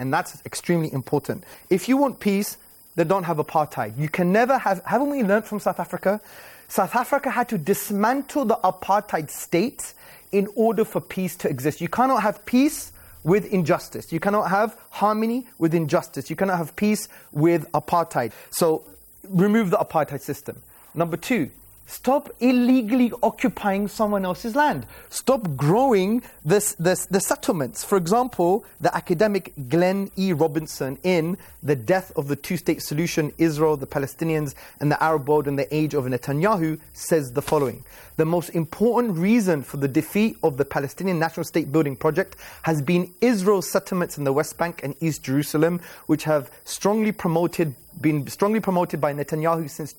And that's extremely important. If you want peace, then don't have apartheid. You can never have... Haven't we learned from South Africa? South Africa had to dismantle the apartheid state in order for peace to exist. You cannot have peace with injustice. You cannot have harmony with injustice. You cannot have peace with apartheid. So remove the apartheid system. Number 2, stop illegally occupying someone else's land. Stop growing the settlements. For example, the academic Glenn E. Robinson in The Death of the Two-State Solution, Israel, the Palestinians, and the Arab World in the Age of Netanyahu says the following. The most important reason for the defeat of the Palestinian national state building project has been Israel's settlements in the West Bank and East Jerusalem, which have been strongly promoted by Netanyahu since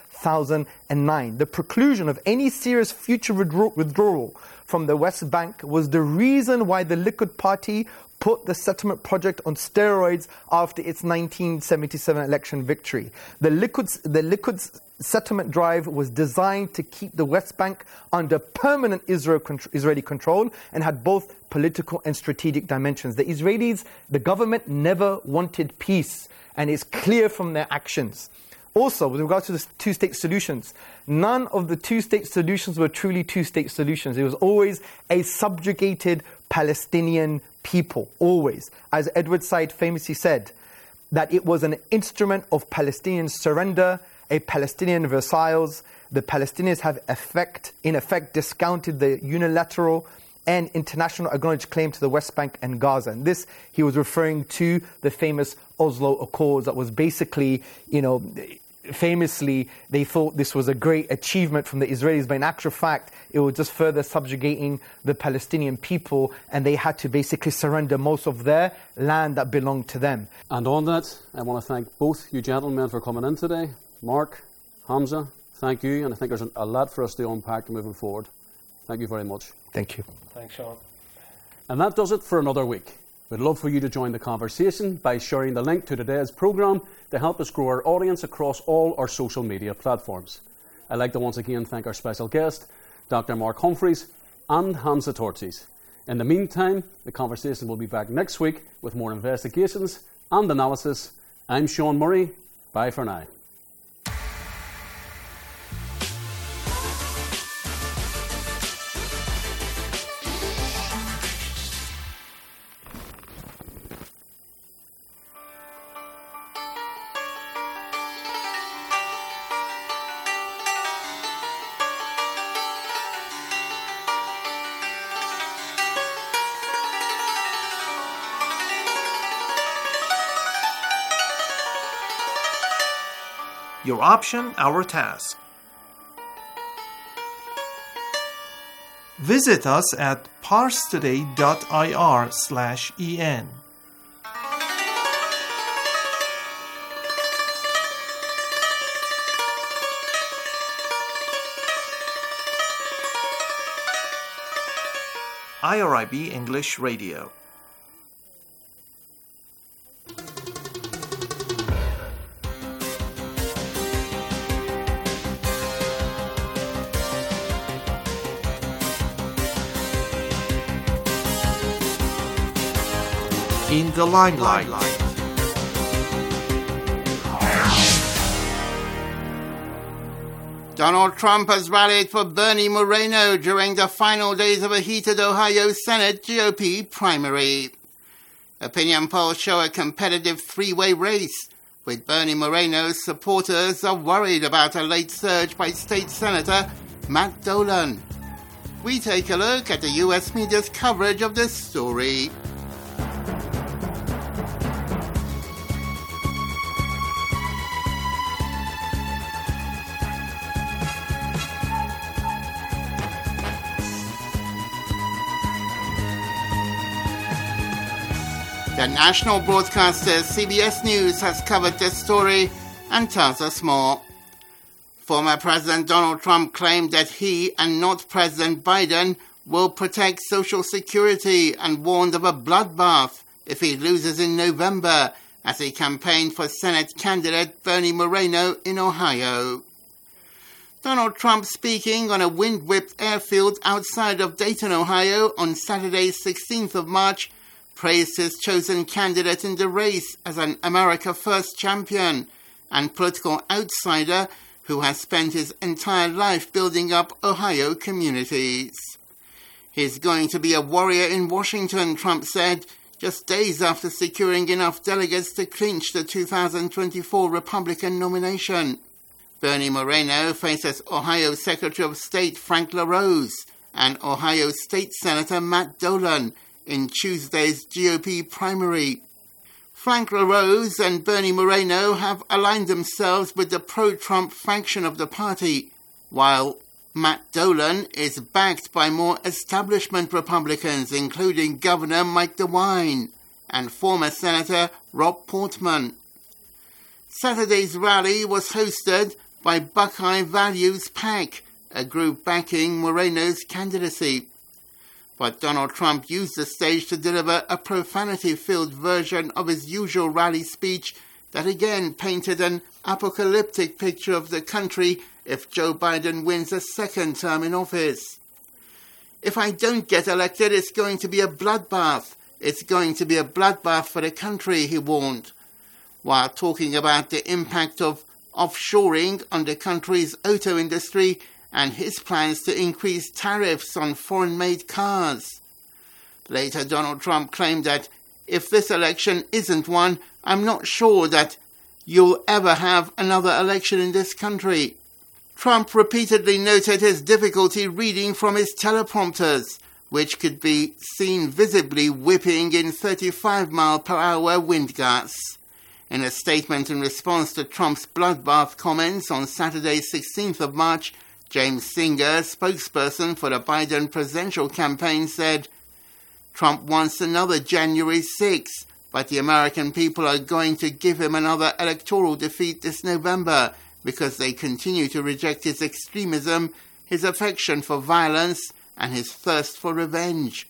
2009. The preclusion of any serious future withdrawal from the West Bank was the reason why the Likud party put the settlement project on steroids after its 1977 election victory. The Likud's settlement drive was designed to keep the West Bank under permanent Israeli control and had both political and strategic dimensions. The Israelis, the government never wanted peace, and it's clear from their actions. Also, with regards to the two-state solutions, none of the two-state solutions were truly two-state solutions. It was always a subjugated Palestinian people, always. As Edward Said famously said, that it was an instrument of Palestinian surrender, a Palestinian Versailles. The Palestinians have in effect discounted the unilateral and international acknowledged claim to the West Bank and Gaza. And this, he was referring to the famous Oslo Accords that was basically, famously, they thought this was a great achievement from the Israelis, but in actual fact, it was just further subjugating the Palestinian people, and they had to basically surrender most of their land that belonged to them. And on that, I want to thank both you gentlemen for coming in today. Mark, Hamza, thank you, and I think there's a lot for us to unpack moving forward. Thank you very much. Thank you. Thanks, Sean. And that does it for another week. We'd love for you to join the conversation by sharing the link to today's programme to help us grow our audience across all our social media platforms. I'd like to once again thank our special guest, Dr. Mark Humphreys and Hamza Tortzis. In the meantime, the conversation will be back next week with more investigations and analysis. I'm Sean Murray. Bye for now. Your option, our task. Visit us at parstoday.ir/en. IRIB English Radio. In the limelight. Donald Trump has rallied for Bernie Moreno during the final days of a heated Ohio Senate GOP primary. Opinion polls show a competitive three-way race, with Bernie Moreno's supporters are worried about a late surge by State Senator Matt Dolan. We take a look at the US media's coverage of this story. The national broadcaster CBS News has covered this story and tells us more. Former President Donald Trump claimed that he and not President Biden will protect Social Security and warned of a bloodbath if he loses in November as he campaigned for Senate candidate Bernie Moreno in Ohio. Donald Trump speaking on a wind-whipped airfield outside of Dayton, Ohio on Saturday, 16th of March, praised his chosen candidate in the race as an America First champion and political outsider who has spent his entire life building up Ohio communities. He's going to be a warrior in Washington, Trump said, just days after securing enough delegates to clinch the 2024 Republican nomination. Bernie Moreno faces Ohio Secretary of State Frank LaRose and Ohio State Senator Matt Dolan in Tuesday's GOP primary. Frank LaRose and Bernie Moreno have aligned themselves with the pro-Trump faction of the party, while Matt Dolan is backed by more establishment Republicans, including Governor Mike DeWine and former Senator Rob Portman. Saturday's rally was hosted by Buckeye Values PAC, a group backing Moreno's candidacy. But Donald Trump used the stage to deliver a profanity-filled version of his usual rally speech that again painted an apocalyptic picture of the country if Joe Biden wins a second term in office. If I don't get elected, it's going to be a bloodbath. It's going to be a bloodbath for the country, he warned, while talking about the impact of offshoring on the country's auto industry and his plans to increase tariffs on foreign-made cars. Later, Donald Trump claimed that if this election isn't won, I'm not sure that you'll ever have another election in this country. Trump repeatedly noted his difficulty reading from his teleprompters, which could be seen visibly whipping in 35-mile-per-hour wind gusts. In a statement in response to Trump's bloodbath comments on Saturday, 16th of March, James Singer, spokesperson for the Biden presidential campaign, said, "Trump wants another January 6, but the American people are going to give him another electoral defeat this November because they continue to reject his extremism, his affection for violence, and his thirst for revenge."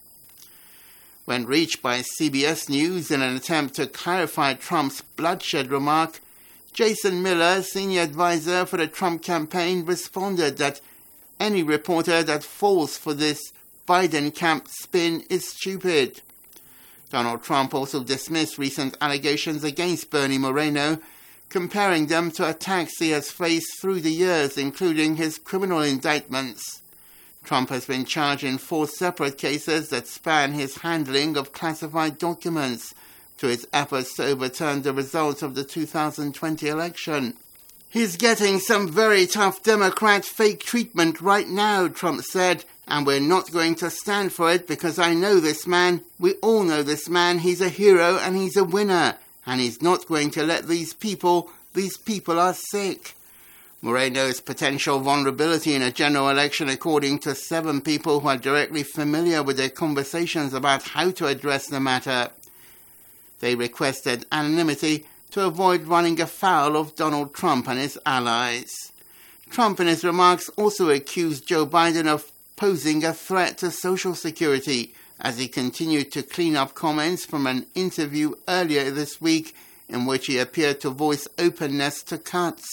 When reached by CBS News in an attempt to clarify Trump's bloodshed remark, Jason Miller, senior advisor for the Trump campaign, responded that any reporter that falls for this Biden camp spin is stupid. Donald Trump also dismissed recent allegations against Bernie Moreno, comparing them to attacks he has faced through the years, including his criminal indictments. Trump has been charged in 4 separate cases that span his handling of classified documents to his efforts to overturn the results of the 2020 election. "He's getting some very tough Democrat fake treatment right now," Trump said, "and we're not going to stand for it because I know this man. We all know this man. He's a hero and he's a winner, and he's not going to let these people are sick." Moreno's potential vulnerability in a general election, according to 7 people who are directly familiar with their conversations about how to address the matter. They requested anonymity to avoid running afoul of Donald Trump and his allies. Trump in his remarks also accused Joe Biden of posing a threat to Social Security as he continued to clean up comments from an interview earlier this week in which he appeared to voice openness to cuts.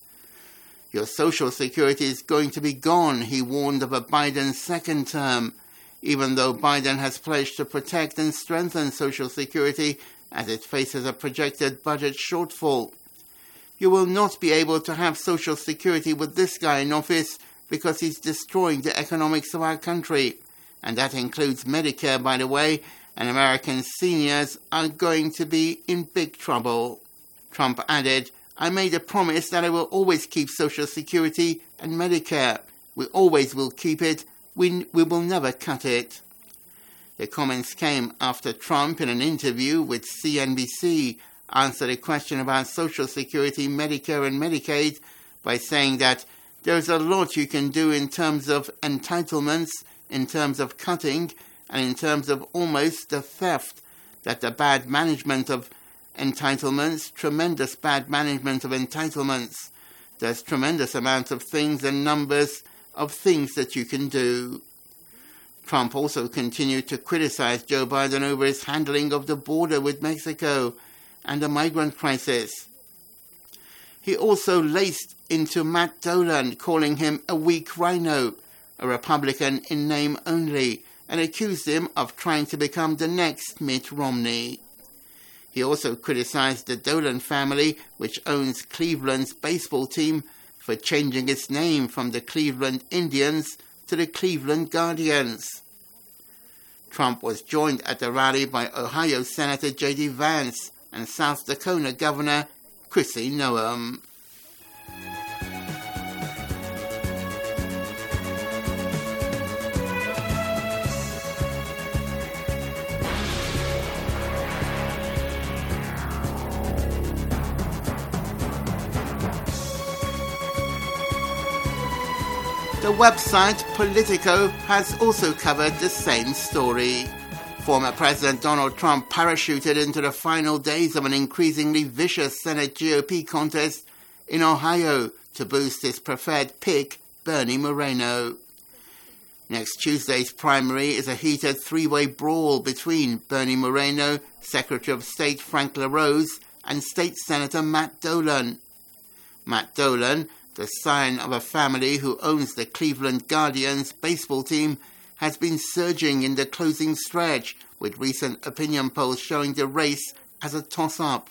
"Your Social Security is going to be gone," he warned of a Biden second term, even though Biden has pledged to protect and strengthen Social Security as it faces a projected budget shortfall. "You will not be able to have Social Security with this guy in office because he's destroying the economics of our country. And that includes Medicare, by the way, and American seniors are going to be in big trouble." Trump added, "I made a promise that I will always keep Social Security and Medicare. We always will keep it. We will never cut it." The comments came after Trump, in an interview with CNBC, answered a question about Social Security, Medicare, and Medicaid by saying that there's a lot you can do in terms of entitlements, in terms of cutting, and in terms of almost the theft, that the bad management of entitlements, tremendous bad management of entitlements. There's tremendous amounts of things and numbers of things that you can do. Trump also continued to criticize Joe Biden over his handling of the border with Mexico and the migrant crisis. He also laced into Matt Dolan, calling him a weak rhino, a Republican in name only, and accused him of trying to become the next Mitt Romney. He also criticized the Dolan family, which owns Cleveland's baseball team, for changing its name from the Cleveland Indians to the Cleveland Guardians. Trump was joined at the rally by Ohio Senator J.D. Vance and South Dakota Governor Kristi Noem. The website Politico has also covered the same story. Former President Donald Trump parachuted into the final days of an increasingly vicious Senate GOP contest in Ohio to boost his preferred pick, Bernie Moreno. Next Tuesday's primary is a heated three-way brawl between Bernie Moreno, Secretary of State Frank LaRose, and State Senator Matt Dolan. Matt Dolan, the scion of a family who owns the Cleveland Guardians baseball team, has been surging in the closing stretch, with recent opinion polls showing the race as a toss-up.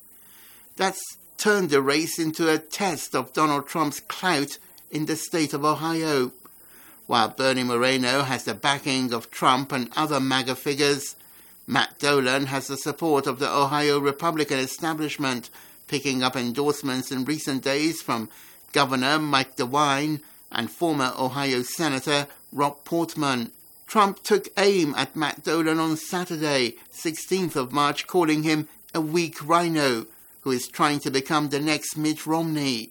That's turned the race into a test of Donald Trump's clout in the state of Ohio. While Bernie Moreno has the backing of Trump and other MAGA figures, Matt Dolan has the support of the Ohio Republican establishment, picking up endorsements in recent days from Governor Mike DeWine and former Ohio Senator Rob Portman. Trump took aim at Matt Dolan on Saturday, 16th of March, calling him a weak rhino who is trying to become the next Mitt Romney.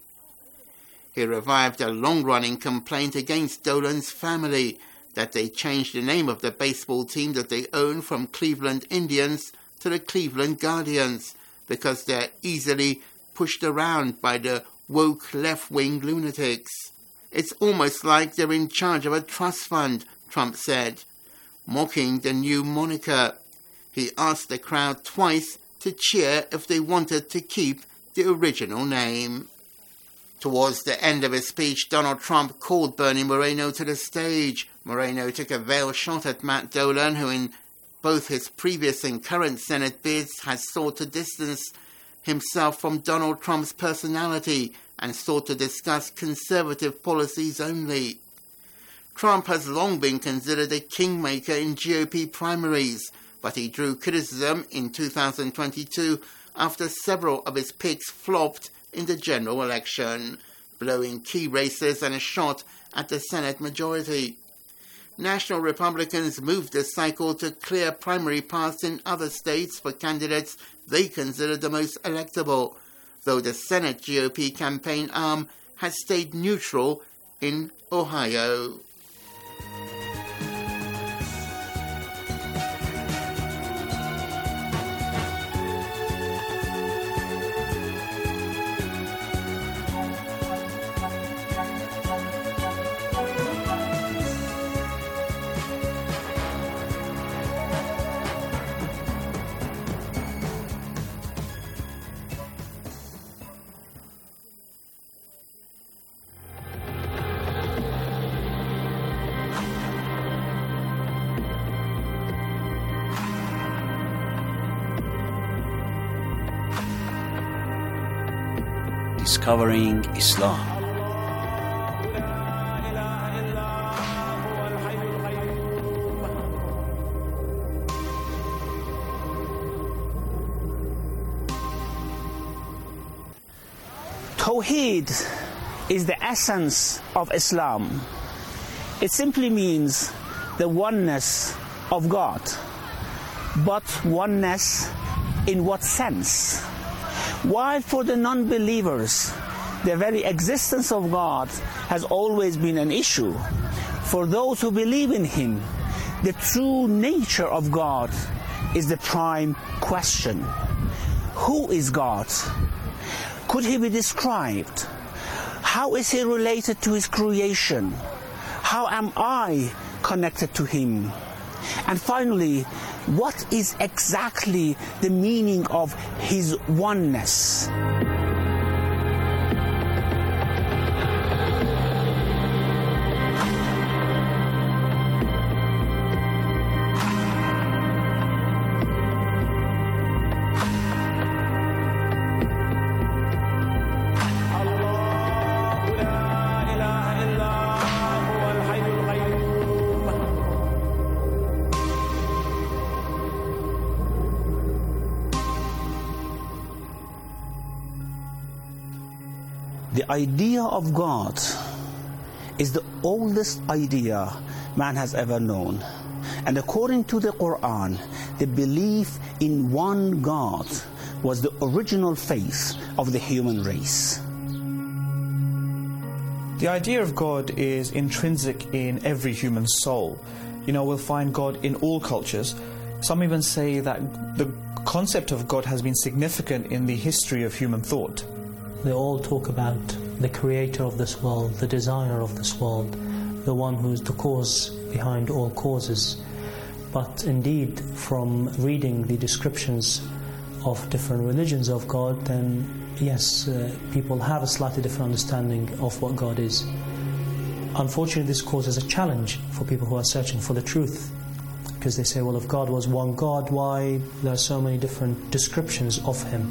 He revived a long-running complaint against Dolan's family that they changed the name of the baseball team that they own from Cleveland Indians to the Cleveland Guardians because they're easily pushed around by the woke left-wing lunatics. It's almost like they're in charge of a trust fund, Trump said, mocking the new moniker. He asked the crowd twice to cheer if they wanted to keep the original name. Towards the end of his speech, Donald Trump called Bernie Moreno to the stage. Moreno took a veiled shot at Matt Dolan, who in both his previous and current Senate bids has sought to distance himself from Donald Trump's personality and sought to discuss conservative policies only. Trump has long been considered a kingmaker in GOP primaries, but he drew criticism in 2022 after several of his picks flopped in the general election, blowing key races and a shot at the Senate majority. National Republicans moved this cycle to clear primary paths in other states for candidates they consider the most electable, though the Senate GOP campaign arm has stayed neutral in Ohio. Discovering Islam. Tawheed is the essence of Islam. It simply means the oneness of God. But oneness in what sense? While for the non-believers, the very existence of God has always been an issue, for those who believe in Him, the true nature of God is the prime question. Who is God? Could He be described? How is He related to His creation? How am I connected to Him? And finally, what is exactly the meaning of His oneness? The idea of God is the oldest idea man has ever known. And according to the Quran, the belief in one God was the original faith of the human race. The idea of God is intrinsic in every human soul. We'll find God in all cultures. Some even say that the concept of God has been significant in the history of human thought. They all talk about the creator of this world, the designer of this world, the one who's the cause behind all causes. But indeed, from reading the descriptions of different religions of God, then yes, people have a slightly different understanding of what God is. Unfortunately, this causes a challenge for people who are searching for the truth, because they say, well, if God was one God, why there are so many different descriptions of Him?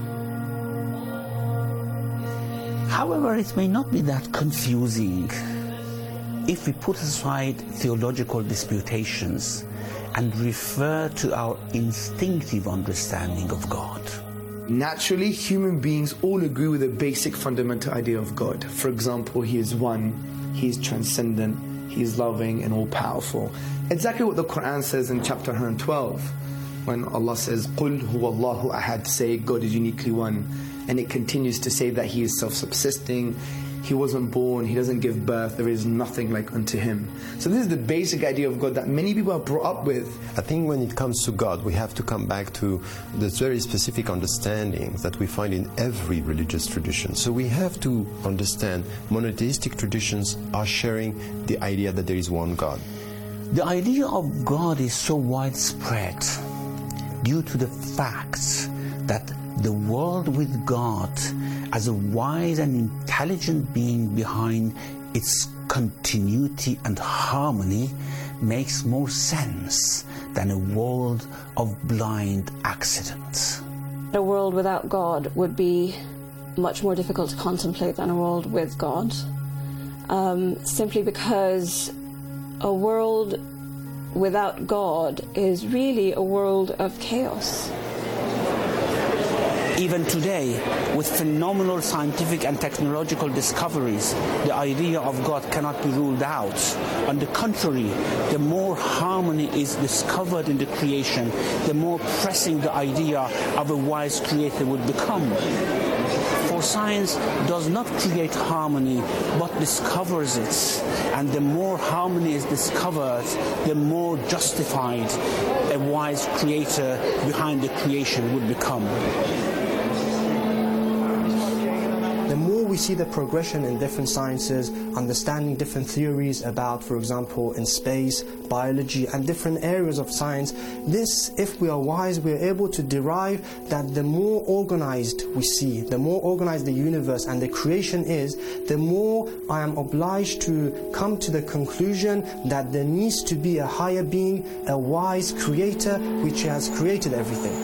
However, it may not be that confusing if we put aside theological disputations and refer to our instinctive understanding of God. Naturally, human beings all agree with the basic fundamental idea of God. For example, He is one, He is transcendent, He is loving and all-powerful. Exactly what the Quran says in chapter 112, when Allah says, قُلْ هُوَ اللَّهُ أَحَدٌ, say God is uniquely one. And it continues to say that He is self-subsisting, He wasn't born, He doesn't give birth, there is nothing like unto Him. So this is the basic idea of God that many people are brought up with. I think when it comes to God, we have to come back to this very specific understanding that we find in every religious tradition. So we have to understand monotheistic traditions are sharing the idea that there is one God. The idea of God is so widespread due to the fact that the world with God as a wise and intelligent being behind its continuity and harmony makes more sense than a world of blind accidents. A world without God would be much more difficult to contemplate than a world with God, simply because a world without God is really a world of chaos. Even today, with phenomenal scientific and technological discoveries, the idea of God cannot be ruled out. On the contrary, the more harmony is discovered in the creation, the more pressing the idea of a wise creator would become. For science does not create harmony, but discovers it. And the more harmony is discovered, the more justified a wise creator behind the creation would become. The more we see the progression in different sciences, understanding different theories about, for example, in space, biology, and different areas of science, this, if we are wise, we are able to derive that the more organized we see, the more organized the universe and the creation is, the more I am obliged to come to the conclusion that there needs to be a higher being, a wise creator, which has created everything.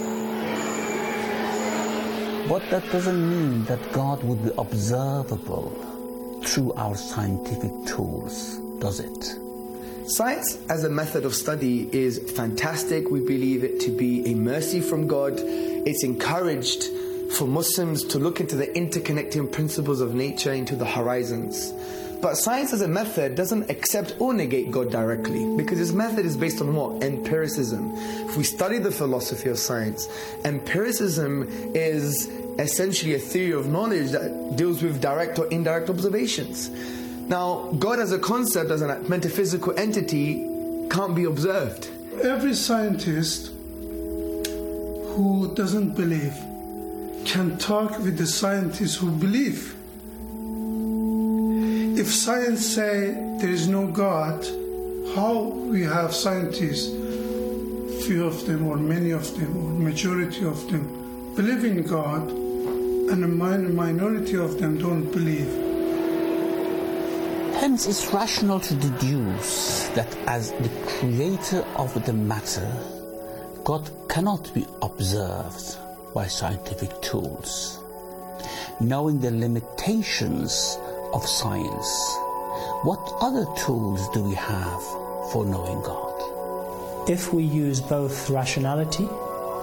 But that doesn't mean that God would be observable through our scientific tools, does it? Science as a method of study is fantastic. We believe it to be a mercy from God. It's encouraged for Muslims to look into the interconnecting principles of nature, into the horizons. But science as a method doesn't accept or negate God directly, because this method is based on what? Empiricism. If we study the philosophy of science, empiricism is essentially a theory of knowledge that deals with direct or indirect observations. Now, God as a concept, as a metaphysical entity, can't be observed. Every scientist who doesn't believe can talk with the scientists who believe. If science say there is no God, how we have scientists, few of them or many of them or majority of them believe in God, and a minority of them don't believe? Hence, it's rational to deduce that as the creator of the matter, God cannot be observed by scientific tools. Knowing the limitations of science, what other tools do we have for knowing God? If we use both rationality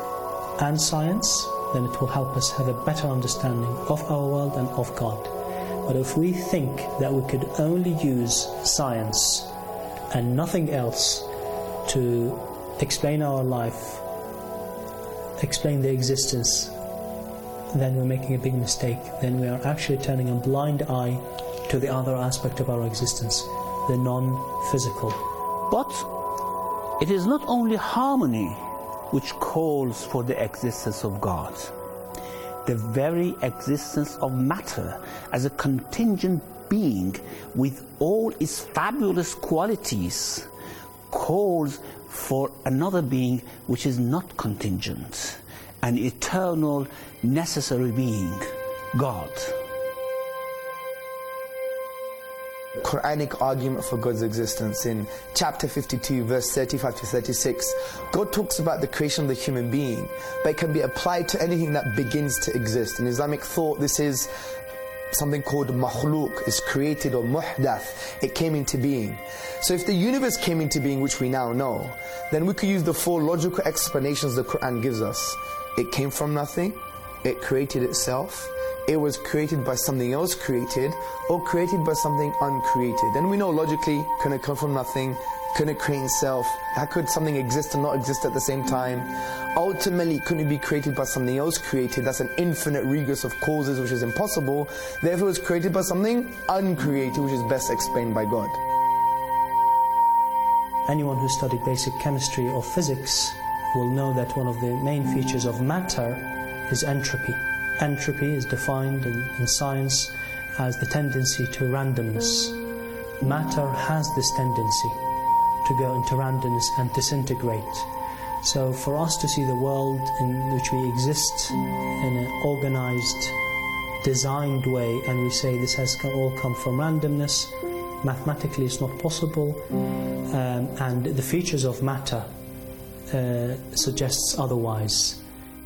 and science, then it will help us have a better understanding of our world and of God. But if we think that we could only use science and nothing else to explain our life, explain the existence, then we're making a big mistake. Then we are actually turning a blind eye to the other aspect of our existence, the non-physical. But it is not only harmony which calls for the existence of God. The very existence of matter as a contingent being with all its fabulous qualities calls for another being which is not contingent, an eternal, necessary being, God. Quranic argument for God's existence. In chapter 52, verse 35 to 36, God talks about the creation of the human being, but it can be applied to anything that begins to exist. In Islamic thought, this is something called makhluk, is created, or muhdath, it came into being. So if the universe came into being, which we now know, then we could use the four logical explanations the Quran gives us. It came from nothing, it created itself, it was created by something else created, or created by something uncreated. And we know logically, can it come from nothing? Can it create itself? How could something exist and not exist at the same time? Ultimately, couldn't it be created by something else created? That's an infinite regress of causes, which is impossible. Therefore, it was created by something uncreated, which is best explained by God. Anyone who studied basic chemistry or physics will know that one of the main features of matter is entropy. Entropy is defined in science as the tendency to randomness. Matter has this tendency to go into randomness and disintegrate. So for us to see the world in which we exist in an organized, designed way, and we say this has all come from randomness, mathematically it's not possible, and the features of matter suggests otherwise.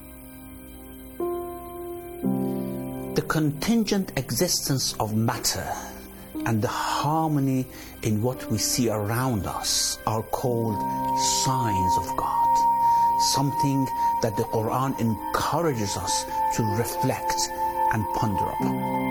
The contingent existence of matter and the harmony in what we see around us are called signs of God, something that the Quran encourages us to reflect and ponder upon.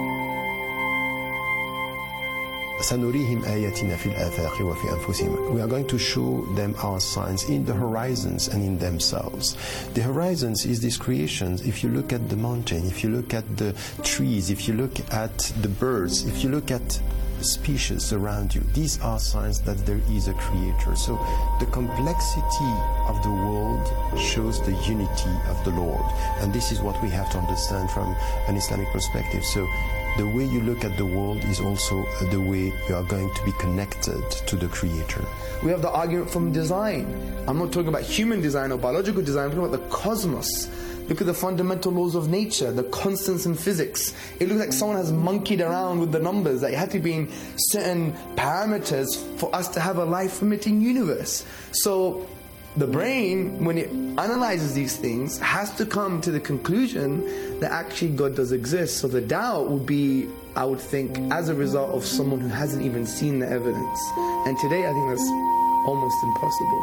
سنريهم آياتنا في الآفاق وفي أنفسهم. We are going to show them our signs in the horizons and in themselves. The horizons is this creation. If you look at the mountain, if you look at the trees, if you look at the birds, if you look at species around you, these are signs that there is a creator. So the complexity of the world shows the unity of the Lord. And this is what we have to understand from an Islamic perspective. So the way you look at the world is also the way you are going to be connected to the creator. We have the argument from design. I'm not talking about human design or biological design, I'm talking about the cosmos. Look at the fundamental laws of nature, the constants in physics. It looks like someone has monkeyed around with the numbers, that it had to be in certain parameters for us to have a life-permitting universe. So the brain, when it analyzes these things, has to come to the conclusion that actually God does exist. So the doubt would be, I would think, as a result of someone who hasn't even seen the evidence. And today I think that's almost impossible.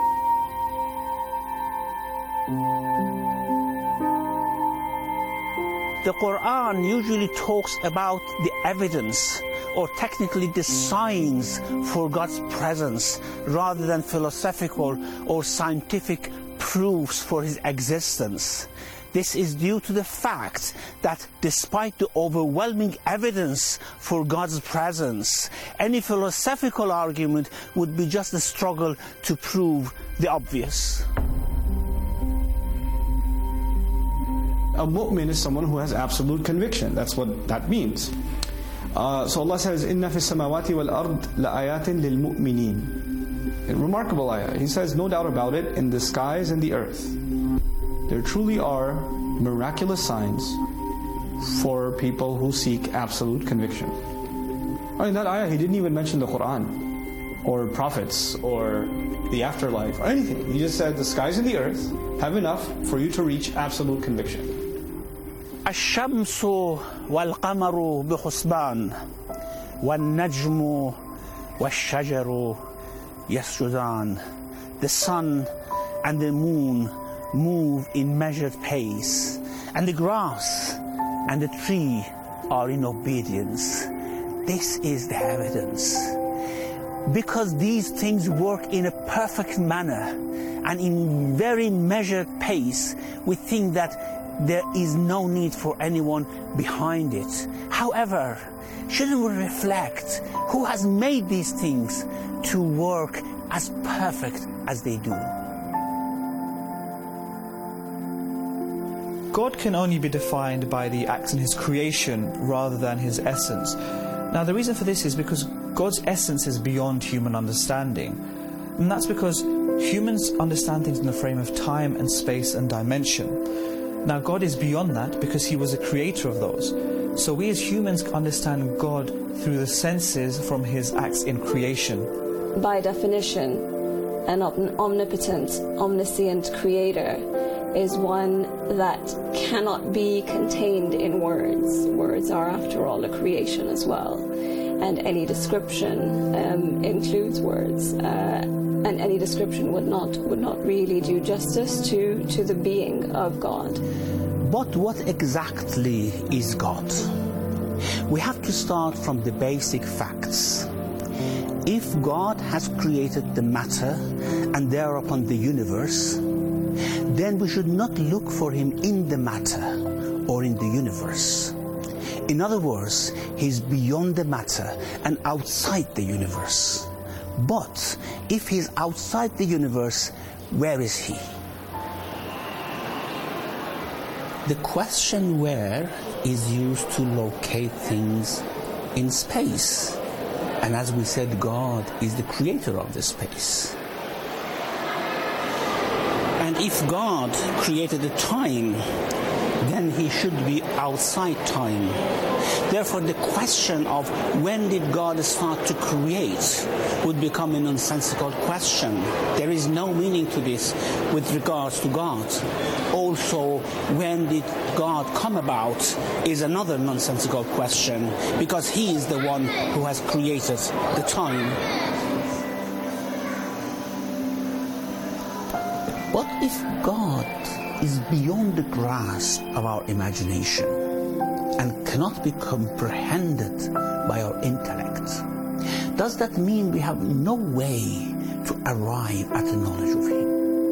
The Quran usually talks about the evidence, or technically the signs for God's presence, rather than philosophical or scientific proofs for His existence. This is due to the fact that despite the overwhelming evidence for God's presence, any philosophical argument would be just a struggle to prove the obvious. A mu'min is someone who has absolute conviction. That's what that means. So Allah says, "Inna fi samawati wal ard la ayatin lil mu'minin." A remarkable ayah. He says, no doubt about it, in the skies and the earth, there truly are miraculous signs for people who seek absolute conviction. In that ayah, he didn't even mention the Quran, or prophets, or the afterlife, or anything. He just said the skies and the earth have enough for you to reach absolute conviction. الشمس والقمر بحسبان والنجم والشجر يسجدان. The sun and the moon move in measured pace, and the grass and the tree are in obedience. this is the evidence. Because these things work in a perfect manner and in very measured pace, we think that there is no need for anyone behind it. However, shouldn't we reflect who has made these things to work as perfect as they do? God can only be defined by the acts in his creation rather than his essence. Now, the reason for this is because God's essence is beyond human understanding. And that's because humans understand things in the frame of time and space and dimension. Now, God is beyond that because he was the creator of those. So we as humans understand God through the senses from his acts in creation. By definition, an omnipotent, omniscient creator is one that cannot be contained in words. Words are, after all, a creation as well. And any description includes words. And any description would not really do justice to the being of God. But what exactly is God? We have to start from the basic facts. If God has created the matter and thereupon the universe, then we should not look for him in the matter or in the universe. In other words, he is beyond the matter and outside the universe. But if he is outside the universe, where is he? The question where is used to locate things in space. And as we said, God is the creator of the space. And if God created the time, then he should be outside time. Therefore, the question of when did God start to create would become a nonsensical question. There is no meaning to this with regards to God. Also, when did God come about is another nonsensical question, because he is the one who has created the time. What if God is beyond the grasp of our imagination and cannot be comprehended by our intellect? Does that mean we have no way to arrive at the knowledge of him?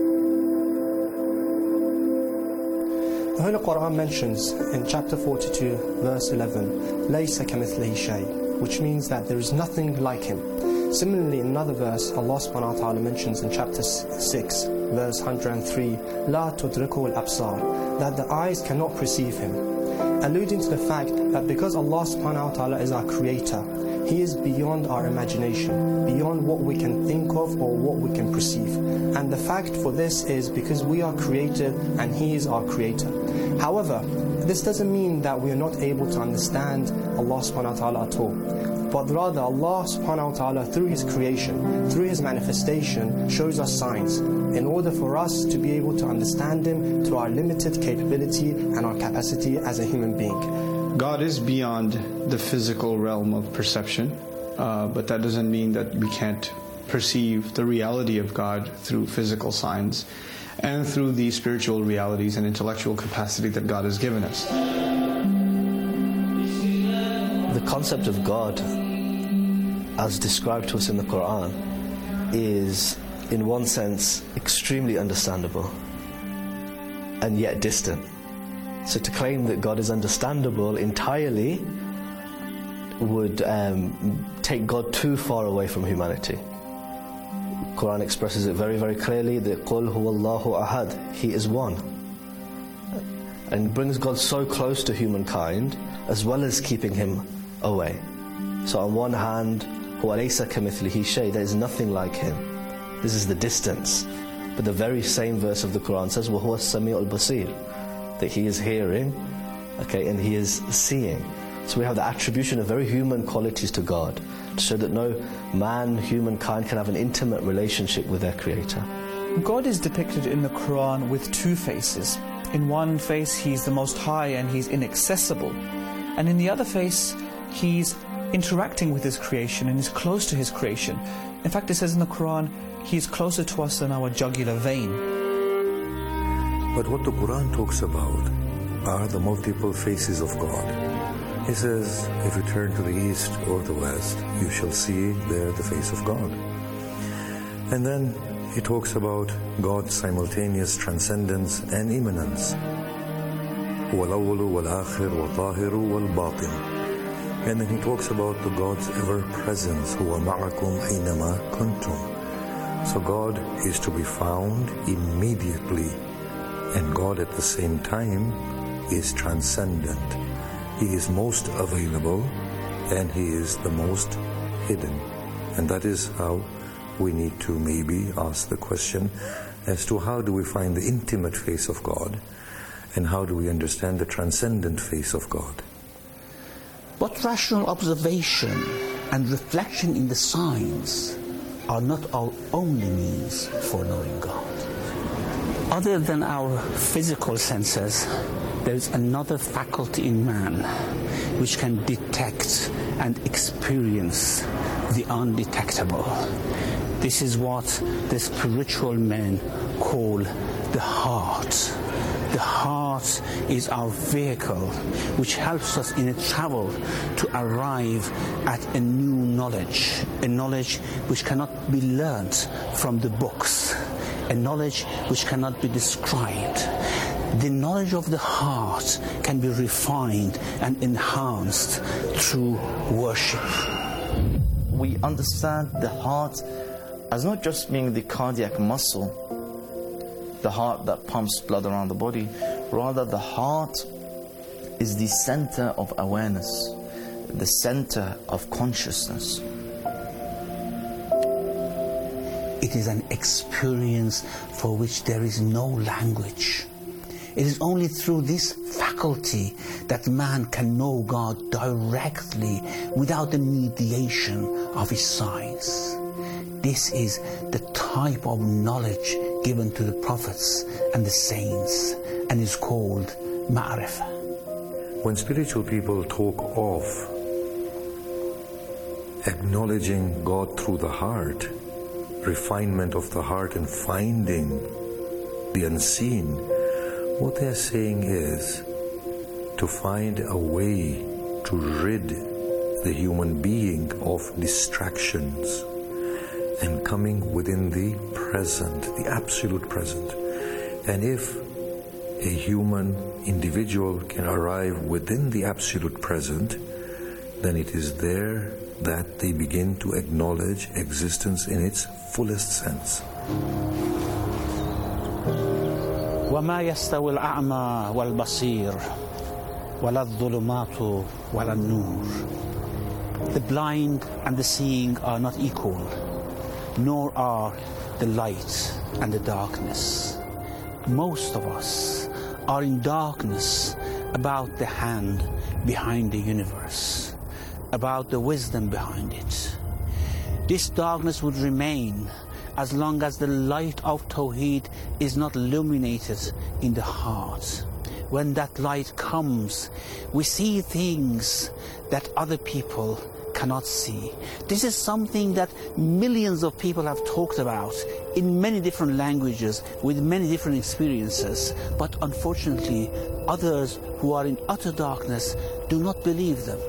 The Holy Quran mentions in chapter 42, verse 11, لَيْسَ كَمِثْلِهِ شَيْءٍ, which means that there is nothing like him. Similarly, in another verse, Allah subhanahu wa ta'ala mentions in chapter 6, verse 103, لَا تُدْرِكُهُ الْأَبْصَارِ, that the eyes cannot perceive him, alluding to the fact that because Allah subhanahu wa ta'ala is our creator, he is beyond our imagination, beyond what we can think of or what we can perceive. And the fact for this is because we are created and he is our creator. However, this doesn't mean that we are not able to understand Allah subhanahu wa ta'ala at all. But rather, Allah subhanahu wa ta'ala, through his creation, through his manifestation, shows us signs in order for us to be able to understand him to our limited capability and our capacity as a human being. God is beyond the physical realm of perception, but that doesn't mean that we can't perceive the reality of God through physical signs and through the spiritual realities and intellectual capacity that God has given us. The concept of God, as described to us in the Quran, is, in one sense, extremely understandable and yet distant. So to claim that God is understandable entirely would take God too far away from humanity. Quran expresses it very, very clearly that قُلْ هُوَ اللَّهُ أَحَدٌ, he is one, and brings God so close to humankind as well as keeping him away. So on one hand, هُوَ لَيْسَ كَمِثْلِهِ شَيْءٍ, there is nothing like him. This is the distance. But the very same verse of the Quran says وَهُوَ السَّمِيعُ الْبَصِيرُ, that he is hearing, okay, and he is seeing. So we have the attribution of very human qualities to God, to show that no man, humankind, can have an intimate relationship with their Creator. God is depicted in the Quran with two faces. In one face, he's the Most High and he's inaccessible. And in the other face, he's interacting with his creation and is close to his creation. In fact, it says in the Quran, he is closer to us than our jugular vein. But what the Quran talks about are the multiple faces of God. He says, if you turn to the east or the west, you shall see there the face of God. And then he talks about God's simultaneous transcendence and immanence. هو الأول والآخر والظاهر والباطن. And then he talks about the God's ever-presence, هو معكم أينما كنتم. So God is to be found immediately, and God at the same time is transcendent. He is most available, and He is the most hidden. And that is how we need to maybe ask the question as to how do we find the intimate face of God, and how do we understand the transcendent face of God. But rational observation and reflection in the signs are not our only means for knowing God. Other than our physical senses, there is another faculty in man which can detect and experience the undetectable. This is what the spiritual men call the heart. The heart is our vehicle which helps us in a travel to arrive at a new knowledge, a knowledge which cannot be learnt from the books, a knowledge which cannot be described. The knowledge of the heart can be refined and enhanced through worship. We understand the heart as not just being the cardiac muscle, the heart that pumps blood around the body. Rather, the heart is the center of awareness, the center of consciousness. It is an experience for which there is no language. It is only through this faculty that man can know God directly without the mediation of his signs. This is the type of knowledge given to the prophets and the saints, and is called ma'rifah. When spiritual people talk of acknowledging God through the heart, refinement of the heart and finding the unseen, what they're saying is to find a way to rid the human being of distractions and coming within the present, the absolute present. And if a human individual can arrive within the absolute present, then it is there that they begin to acknowledge existence in its fullest sense. وما يستوي الأعمى والبصير ولا الظلمات ولا النور. The blind and the seeing are not equal, nor are the light and the darkness. Most of us are in darkness about the hand behind the universe, about the wisdom behind it. This darkness would remain as long as the light of Tawheed is not illuminated in the heart. When that light comes, we see things that other people cannot see. This is something that millions of people have talked about in many different languages with many different experiences, but unfortunately others who are in utter darkness do not believe them.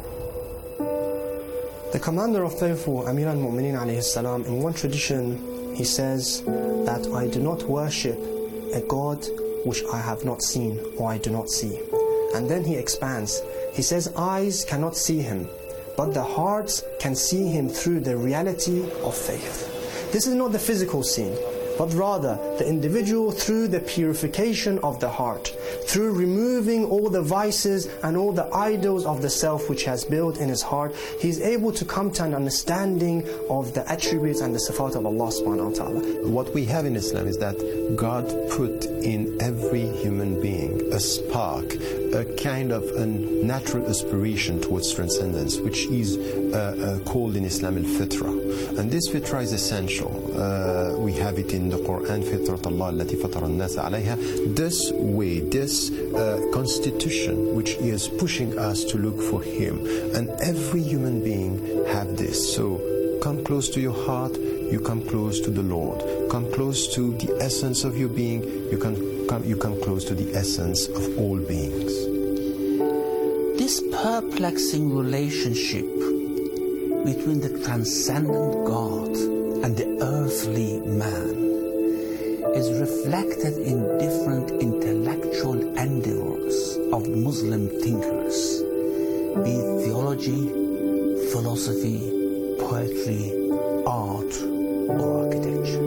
The commander of Faithful, Amir al-Mu'mineen alayhi salam, in one tradition he says that I do not worship a God which I have not seen or I do not see. And then he expands. He says eyes cannot see him, but the hearts can see him through the reality of faith. This is not the physical scene, but rather the individual through the purification of the heart, through removing all the vices and all the idols of the self which has built in his heart, he is able to come to an understanding of the attributes and the sifat of Allah subhanahu wa ta'ala. What we have in Islam is that God put in every human being a spark, a kind of a natural aspiration towards transcendence, which is called in Islam al-fitra. And this fitra is essential. We have it in the Quran, فِطْرَةَ اللَّهِ الَّتِي فَطَرَ النَّاسَ عَلَيْهَا. This way, this constitution which is pushing us to look for Him. And every human being have this. So come close to your heart, you come close to the Lord. Come close to the essence of your being, you come close to the essence of all beings. This perplexing relationship between the transcendent God and the earthly man is reflected in different intellectual endeavors of Muslim thinkers, be it theology, philosophy, poetry, art, or architecture.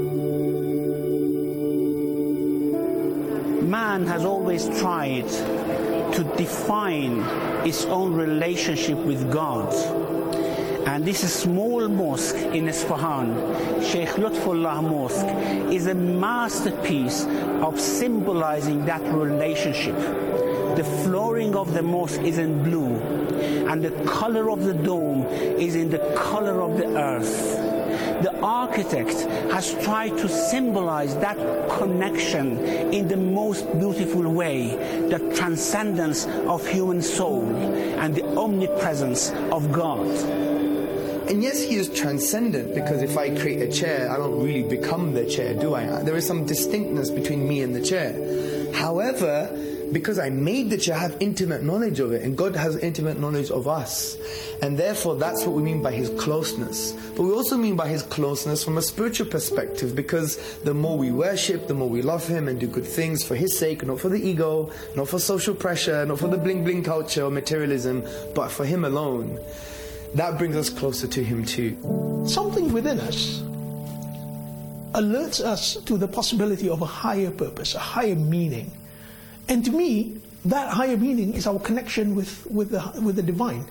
Man has always tried to define its own relationship with God. And this small mosque in Isfahan, Sheikh Lutfullah Mosque, is a masterpiece of symbolizing that relationship. The flooring of the mosque is in blue, and the color of the dome is in the color of the earth. The architect has tried to symbolize that connection in the most beautiful way, the transcendence of human soul and the omnipresence of God. And yes, he is transcendent, because if I create a chair, I don't really become the chair, do I? There is some distinctness between me and the chair. However, because I made the chair, I have intimate knowledge of it, and God has intimate knowledge of us. And therefore, that's what we mean by His closeness. But we also mean by His closeness from a spiritual perspective, because the more we worship, the more we love Him and do good things for His sake, not for the ego, not for social pressure, not for the bling-bling culture or materialism, but for Him alone. That brings us closer to Him too. Something within us alerts us to the possibility of a higher purpose, a higher meaning. And to me, that higher meaning is our connection with the divine.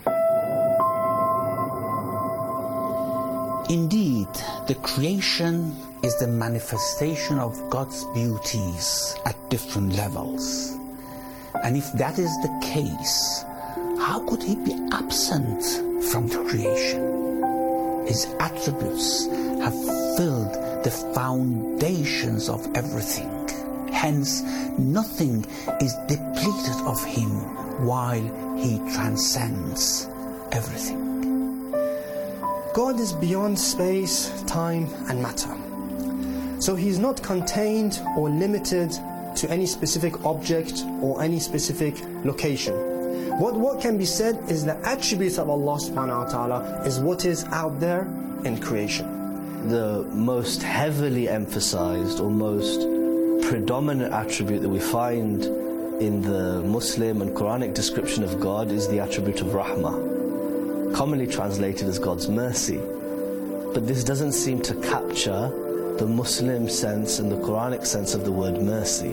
Indeed, the creation is the manifestation of God's beauties at different levels. And if that is the case, how could He be absent from the creation? His attributes have filled the foundations of everything. Hence, nothing is depleted of Him while He transcends everything. God is beyond space, time, and matter. So He's not contained or limited to any specific object or any specific location. What can be said is the attributes of Allah subhanahu wa ta'ala is what is out there in creation. The most heavily emphasized or most predominant attribute that we find in the Muslim and Quranic description of God is the attribute of Rahmah, commonly translated as God's mercy. But this doesn't seem to capture the Muslim sense and the Quranic sense of the word mercy.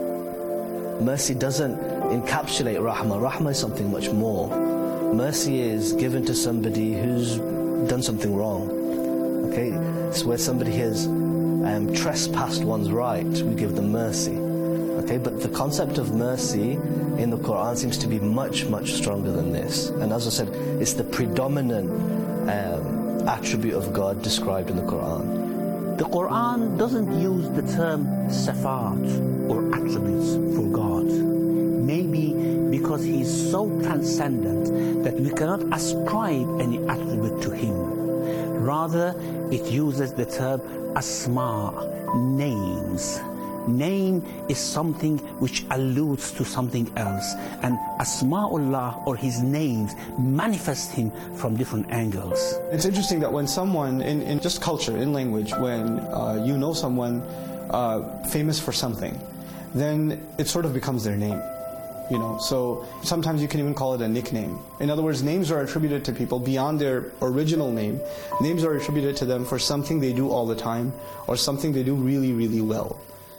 Mercy doesn't encapsulate Rahmah. Rahmah is something much more. Mercy is given to somebody who's done something wrong. Okay, it's where somebody has trespassed one's right, we give them mercy. Okay, but the concept of mercy in the Quran seems to be much, much stronger than this. And as I said, it's the predominant attribute of God described in the Quran. The Quran doesn't use the term sifat or attributes for God. Maybe because He is so transcendent that we cannot ascribe any attribute to Him. Rather, it uses the term asma, names. Name is something which alludes to something else, and Asma'ullah, or His names, manifest Him from different angles. It's interesting that when someone, in just culture, in language, when you know someone famous for something, then it sort of becomes their name. You know, so sometimes you can even call it a nickname. In other words, names are attributed to people beyond their original name. Names are attributed to them for something they do all the time, or something they do really, really well.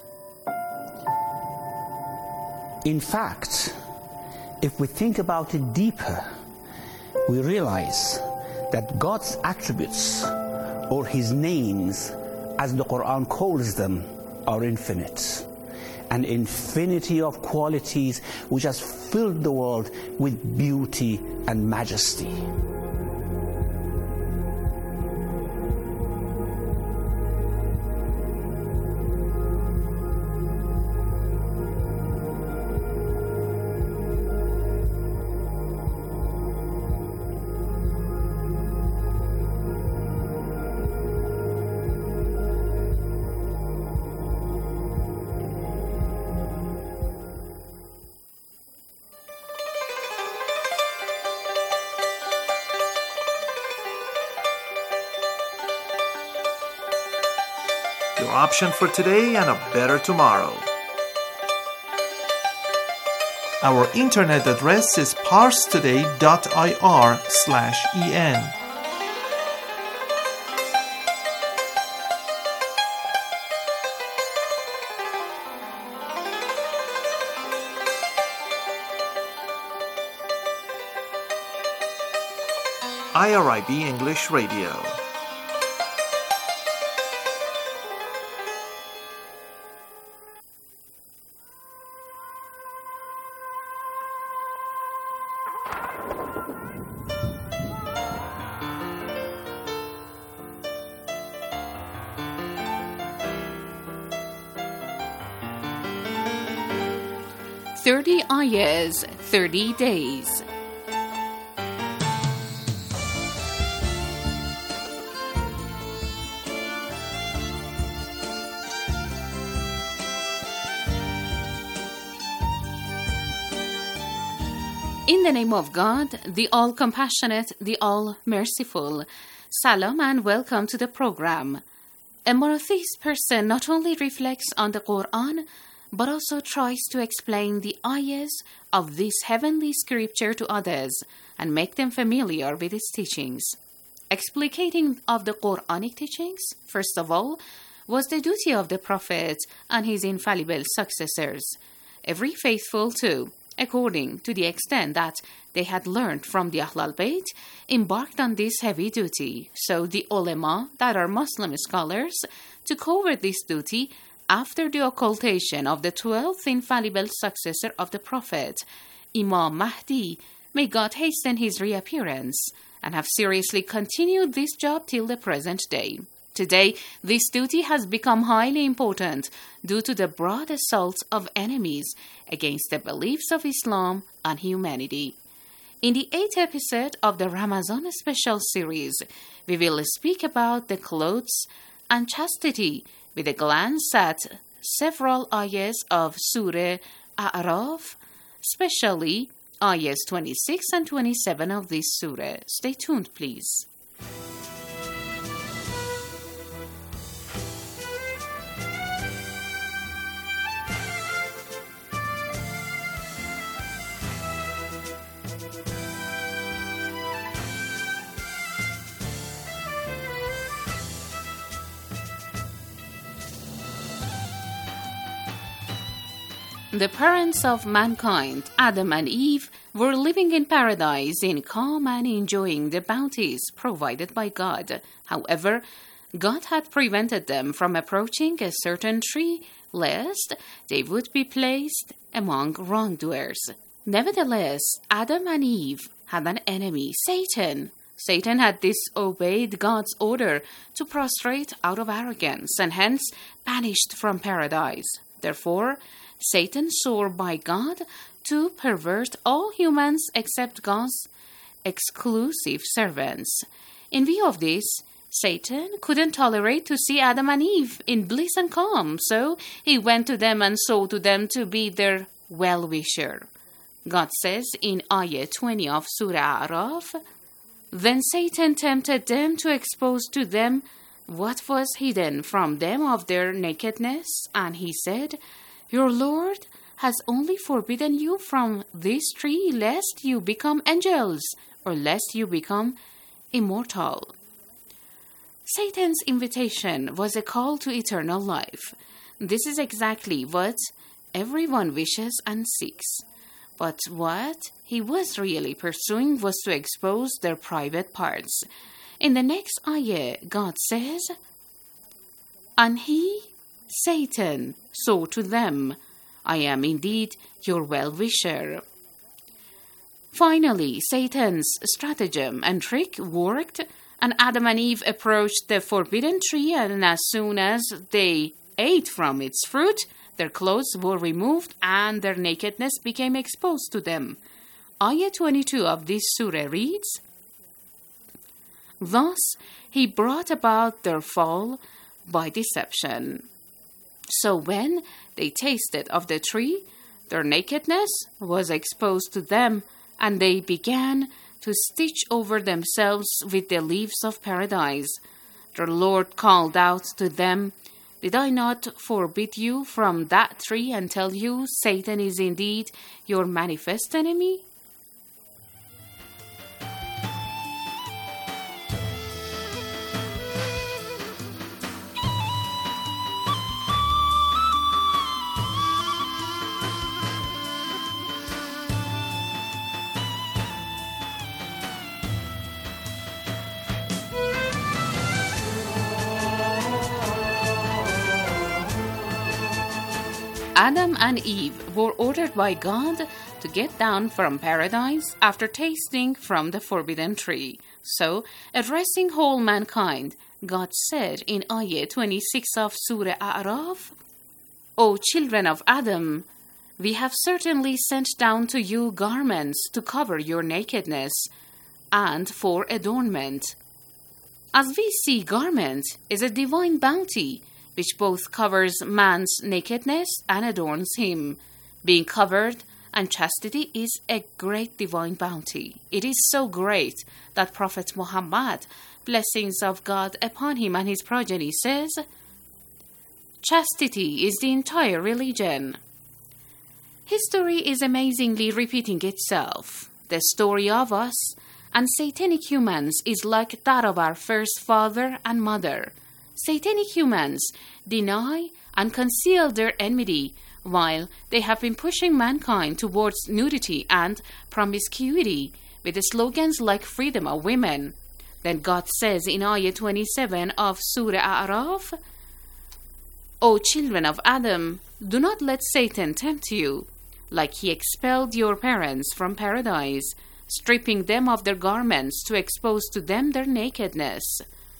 In fact, if we think about it deeper, we realize that God's attributes, or His names, as the Quran calls them, are infinite. An infinity of qualities which has filled the world with beauty and majesty. option for today and a better tomorrow. Our internet address is parstoday.ir/en. IRIB English Radio. "30 ayahs, 30 days." In the name of God, the all-compassionate, the all-merciful. Salam and welcome to the program. A monotheist person not only reflects on the Quran, but also tries to explain the ayahs of this heavenly scripture to others and make them familiar with its teachings. Explicating of the Quranic teachings, first of all, was the duty of the Prophet and his infallible successors. Every faithful too, according to the extent that they had learned from the Ahlul Bayt, embarked on this heavy duty. So the ulema, that are Muslim scholars, took over this duty after the occultation of the 12th infallible successor of the Prophet, Imam Mahdi, may God hasten his reappearance, and have seriously continued this job till the present day. Today, this duty has become highly important due to the broad assaults of enemies against the beliefs of Islam and humanity. In the 8th episode of the Ramadan special series, we will speak about the clothes and chastity with a glance at several ayahs of Surah A'raf, especially ayahs 26 and 27 of this surah. Stay tuned, please. The parents of mankind, Adam and Eve, were living in paradise in calm and enjoying the bounties provided by God. However, God had prevented them from approaching a certain tree, lest they would be placed among wrongdoers. Nevertheless, Adam and Eve had an enemy, Satan. Satan had disobeyed God's order to prostrate out of arrogance and hence banished from paradise. Therefore, Satan swore by God to pervert all humans except God's exclusive servants. In view of this, Satan couldn't tolerate to see Adam and Eve in bliss and calm, so he went to them and swore to them to be their well-wisher. God says in Ayah 20 of Surah A'raf, "Then Satan tempted them to expose to them what was hidden from them of their nakedness, and he said, 'Your Lord has only forbidden you from this tree lest you become angels or lest you become immortal.'" Satan's invitation was a call to eternal life. This is exactly what everyone wishes and seeks. But what he was really pursuing was to expose their private parts. In the next ayah, God says, "And he, Satan, swore to them, 'I am indeed your well-wisher.'" Finally, Satan's stratagem and trick worked, and Adam and Eve approached the forbidden tree, and as soon as they ate from its fruit, their clothes were removed and their nakedness became exposed to them. Ayah 22 of this surah reads, "Thus he brought about their fall by deception. So when they tasted of the tree, their nakedness was exposed to them, and they began to stitch over themselves with the leaves of paradise. Their Lord called out to them, Did I not forbid you from that tree and tell you Satan is indeed your manifest enemy? Adam and Eve were ordered by God to get down from paradise after tasting from the forbidden tree. So, addressing whole mankind, God said in Ayah 26 of Surah A'raf, O children of Adam, we have certainly sent down to you garments to cover your nakedness and for adornment. As we see, garment is a divine bounty which both covers man's nakedness and adorns him. Being covered and chastity is a great divine bounty. It is so great that Prophet Muhammad, blessings of God upon him and his progeny, says, Chastity is the entire religion. History is amazingly repeating itself. The story of us and satanic humans is like that of our first father and mother. Satanic humans deny and conceal their enmity, while they have been pushing mankind towards nudity and promiscuity with the slogans like freedom of women. Then God says in Ayah 27 of Surah A'raf, O children of Adam, do not let Satan tempt you, like he expelled your parents from paradise, stripping them of their garments to expose to them their nakedness.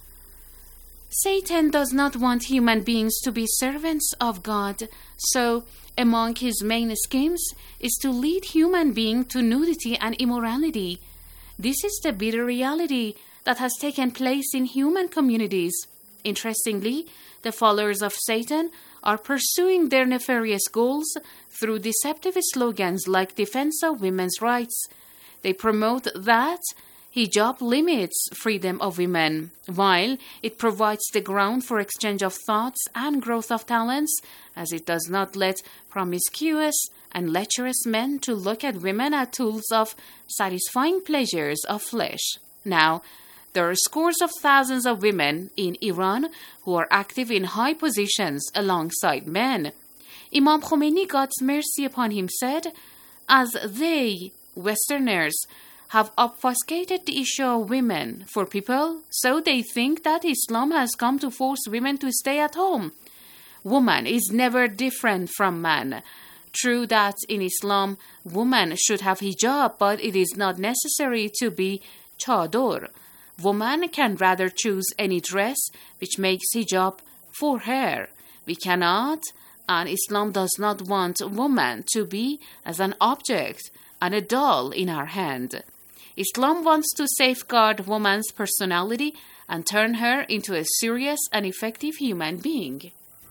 Satan does not want human beings to be servants of God, so among his main schemes is to lead human beings to nudity and immorality. This is the bitter reality that has taken place in human communities. Interestingly, the followers of Satan are pursuing their nefarious goals through deceptive slogans like defense of women's rights. They promote that hijab limits freedom of women, while it provides the ground for exchange of thoughts and growth of talents, as it does not let promiscuous and lecherous men to look at women as tools of satisfying pleasures of flesh. Now, there are scores of thousands of women in Iran who are active in high positions alongside men. Imam Khomeini, God's mercy upon him, said, as they, Westerners, have obfuscated the issue of women for people, so they think that Islam has come to force women to stay at home. Woman is never different from man. True that in Islam, woman should have hijab, but it is not necessary to be chador. Woman can rather choose any dress which makes hijab for her. We cannot, and Islam does not want woman to be as an object and a doll in our hand. Islam wants to safeguard woman's personality and turn her into a serious and effective human being.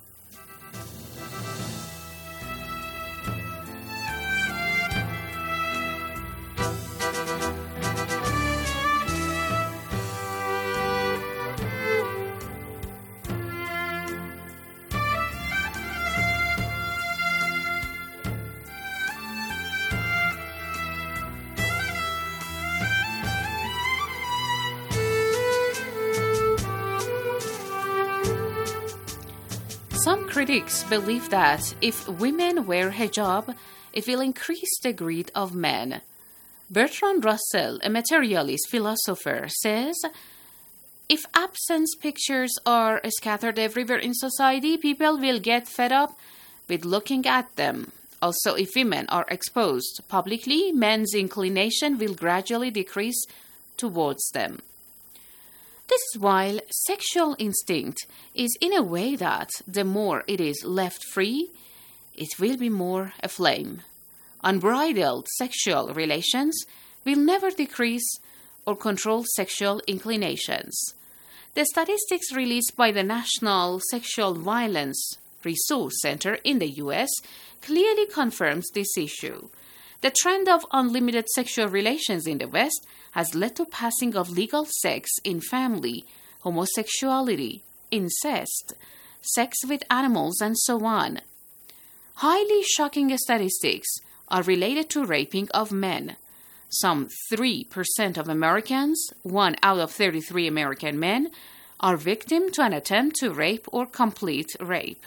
Some critics believe that if women wear hijab, it will increase the greed of men. Bertrand Russell, a materialist philosopher, says, if absence pictures are scattered everywhere in society, people will get fed up with looking at them. Also, if women are exposed publicly, men's inclination will gradually decrease towards them. This is while sexual instinct is in a way that the more it is left free, it will be more aflame. Unbridled sexual relations will never decrease or control sexual inclinations. The statistics released by the National Sexual Violence Resource Center in the U.S. clearly confirms this issue. The trend of unlimited sexual relations in the West has led to passing of legal sex in family, homosexuality, incest, sex with animals, and so on. Highly shocking statistics are related to raping of men. Some 3% of Americans, 1 out of 33 American men, are victim to an attempt to rape or complete rape.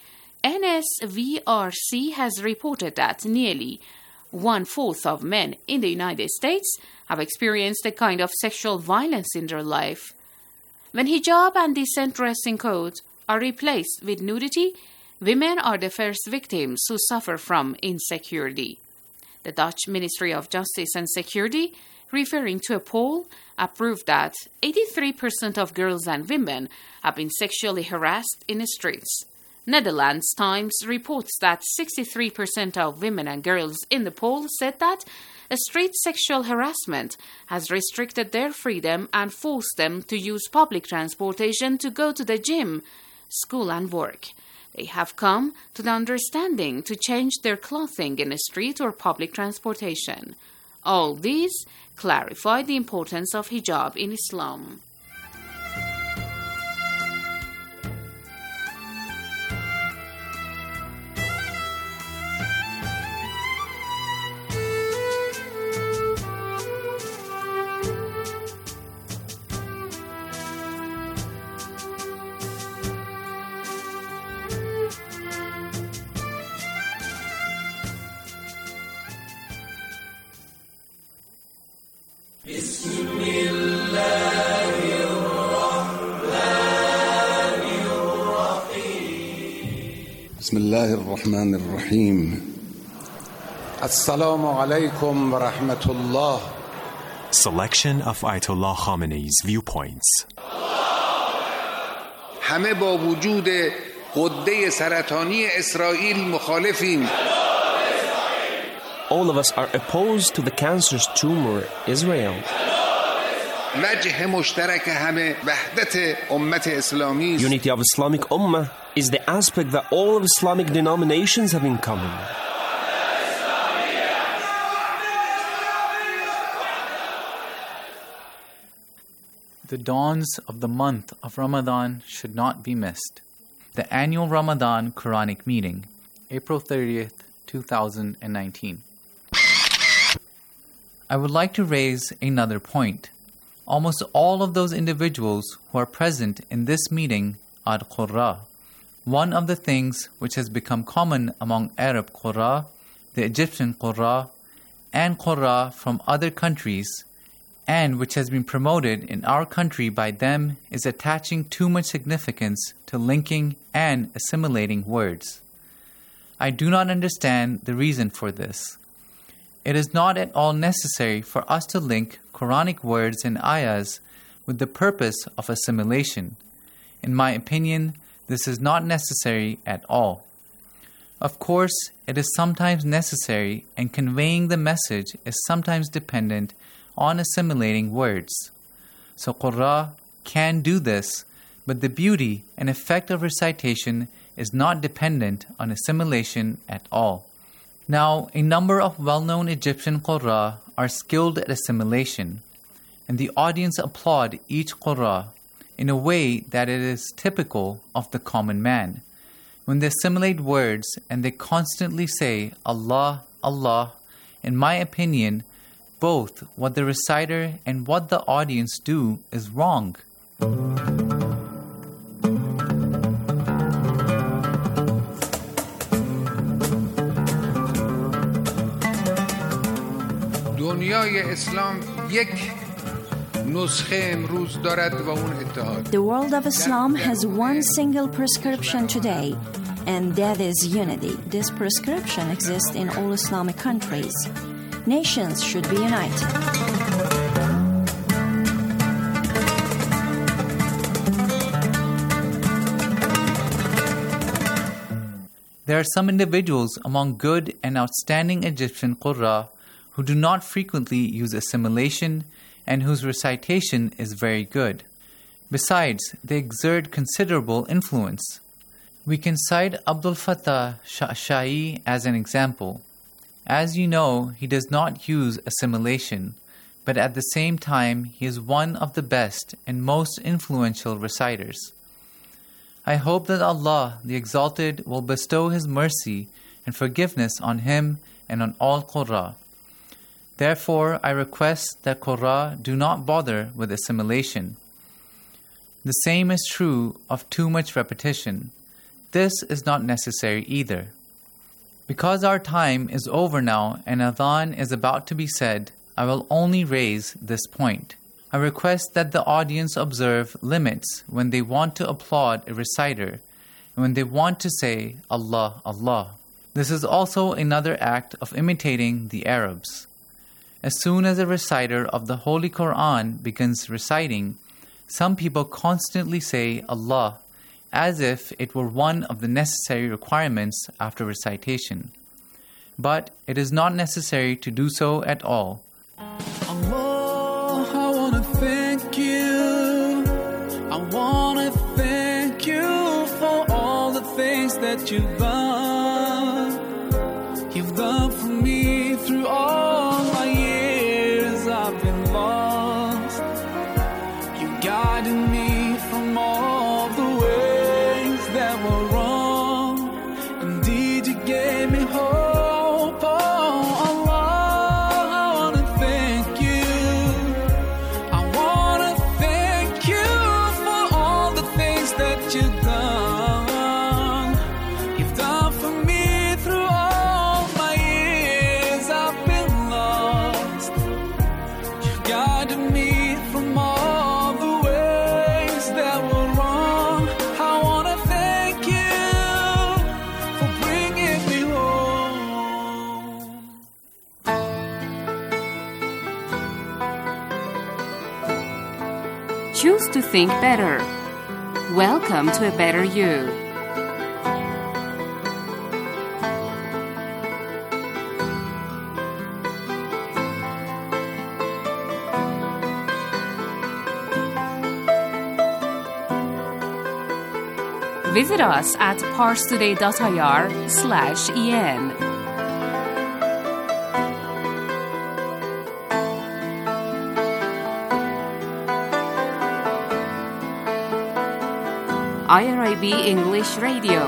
NSVRC has reported that nearly 1/4 of men in the United States have experienced a kind of sexual violence in their life. When hijab and decent dressing codes are replaced with nudity, women are the first victims who suffer from insecurity. The Dutch Ministry of Justice and Security, referring to a poll, approved that 83% of girls and women have been sexually harassed in the streets. Netherlands Times reports that 63% of women and girls in the poll said that street sexual harassment has restricted their freedom and forced them to use public transportation to go to the gym, school, and work. They have come to the understanding to change their clothing in the street or public transportation. All these clarify the importance of hijab in Islam. بسم الله الرحمن الرحيم السلام عليكم ورحمة الله. Selection of Ayatollah Khamenei's viewpoints. همه با وجود غده سرطانی اسرائیل مخالفیم. All of us are opposed to the cancerous tumor Israel. وجه مشترک همه وحدت امت اسلامی است. Unity of Islamic Ummah is the aspect that all of Islamic denominations have in common. The dawns of the month of Ramadan should not be missed. The annual Ramadan Quranic meeting, April 30th, 2019. I would like to raise another point. Almost all of those individuals who are present in this meeting are Qurra. One of the things which has become common among Arab Qurra, the Egyptian Qurra, and Qurra from other countries, and which has been promoted in our country by them, is attaching too much significance to linking and assimilating words. I do not understand the reason for this. It is not at all necessary for us to link Quranic words and ayahs with the purpose of assimilation. In my opinion, this is not necessary at all. Of course, it is sometimes necessary, and conveying the message is sometimes dependent on assimilating words. So Qurra can do this, but the beauty and effect of recitation is not dependent on assimilation at all. Now, a number of well-known Egyptian Qurra are skilled at assimilation, and the audience applaud each Qurra in a way that it is typical of the common man. When they assimilate words and they constantly say Allah, Allah, in my opinion, both what the reciter and what the audience do is wrong. دنیای اسلام یک نسخه امروز دارد و اون اتحاد. The world of Islam has one single prescription today, and that is unity. This prescription exists in all Islamic countries. Nations should be united. There are some individuals among good and outstanding Egyptian Qurra who do not frequently use assimilation and whose recitation is very good. Besides, they exert considerable influence. We can cite Abdul Fattah Sha'shai as an example. As you know, he does not use assimilation, but at the same time, he is one of the best and most influential reciters. I hope that Allah, the Exalted, will bestow His mercy and forgiveness on him and on all Qurra. Therefore, I request that Qurra do not bother with assimilation. The same is true of too much repetition. This is not necessary either. Because our time is over now and Adhan is about to be said, I will only raise this point. I request that the audience observe limits when they want to applaud a reciter and when they want to say Allah, Allah. This is also another act of imitating the Arabs. As soon as a reciter of the Holy Quran begins reciting, some people constantly say Allah as if it were one of the necessary requirements after recitation. But it is not necessary to do so at all. Allah, I want to thank you. I want to thank you for all the things that you've done. You've done for me through all my years I've been lost. You guided me from all the ways that were wrong. Indeed, you gave me hope. Choose to think better. Welcome to a better you. Visit us at parstoday.ir/en. IRIB English Radio.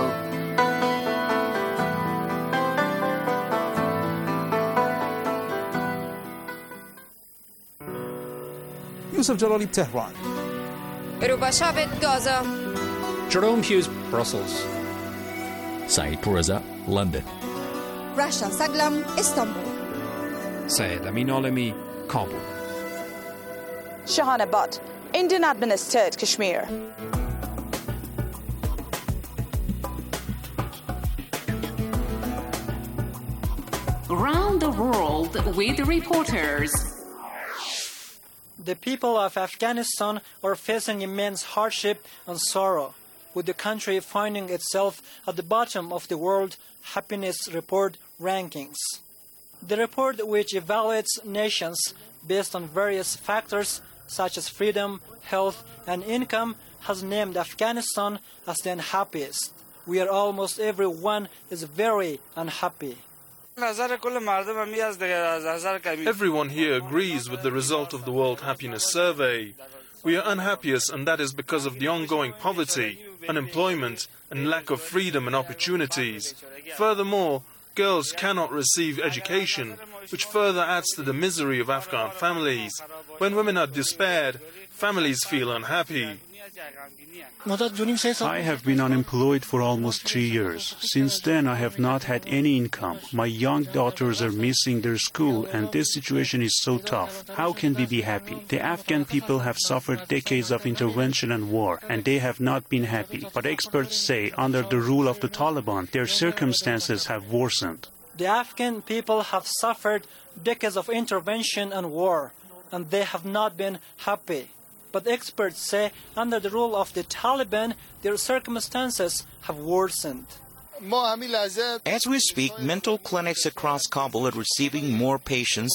Yusuf Jalali, Tehran. Ruba Shabit, Gaza. Jerome Hughes, Brussels. Saeed Pourreza, London. Rasha Saglam, Istanbul. Syed Amin Alami, Kabul. Shahana Butt, Indian administered Kashmir. Around the world with reporters. The people of Afghanistan are facing immense hardship and sorrow, with the country finding itself at the bottom of the World Happiness Report rankings. The report, which evaluates nations based on various factors such as freedom, health, and income, has named Afghanistan as the unhappiest, where almost everyone is very unhappy. Everyone here agrees with the result of the World Happiness Survey. We are unhappiest, and that is because of the ongoing poverty, unemployment, and lack of freedom and opportunities. Furthermore, girls cannot receive education, which further adds to the misery of Afghan families. When women are despaired, families feel unhappy. I have been unemployed for almost 3 years. Since then, I have not had any income. My young daughters are missing their school, and this situation is so tough. How can we be happy? The Afghan people have suffered decades of intervention and war, and they have not been happy. But experts say, under the rule of the Taliban, their circumstances have worsened. The Afghan people have suffered decades of intervention and war, and they have not been happy. But experts say under the rule of the Taliban, their circumstances have worsened. As we speak, mental clinics across Kabul are receiving more patients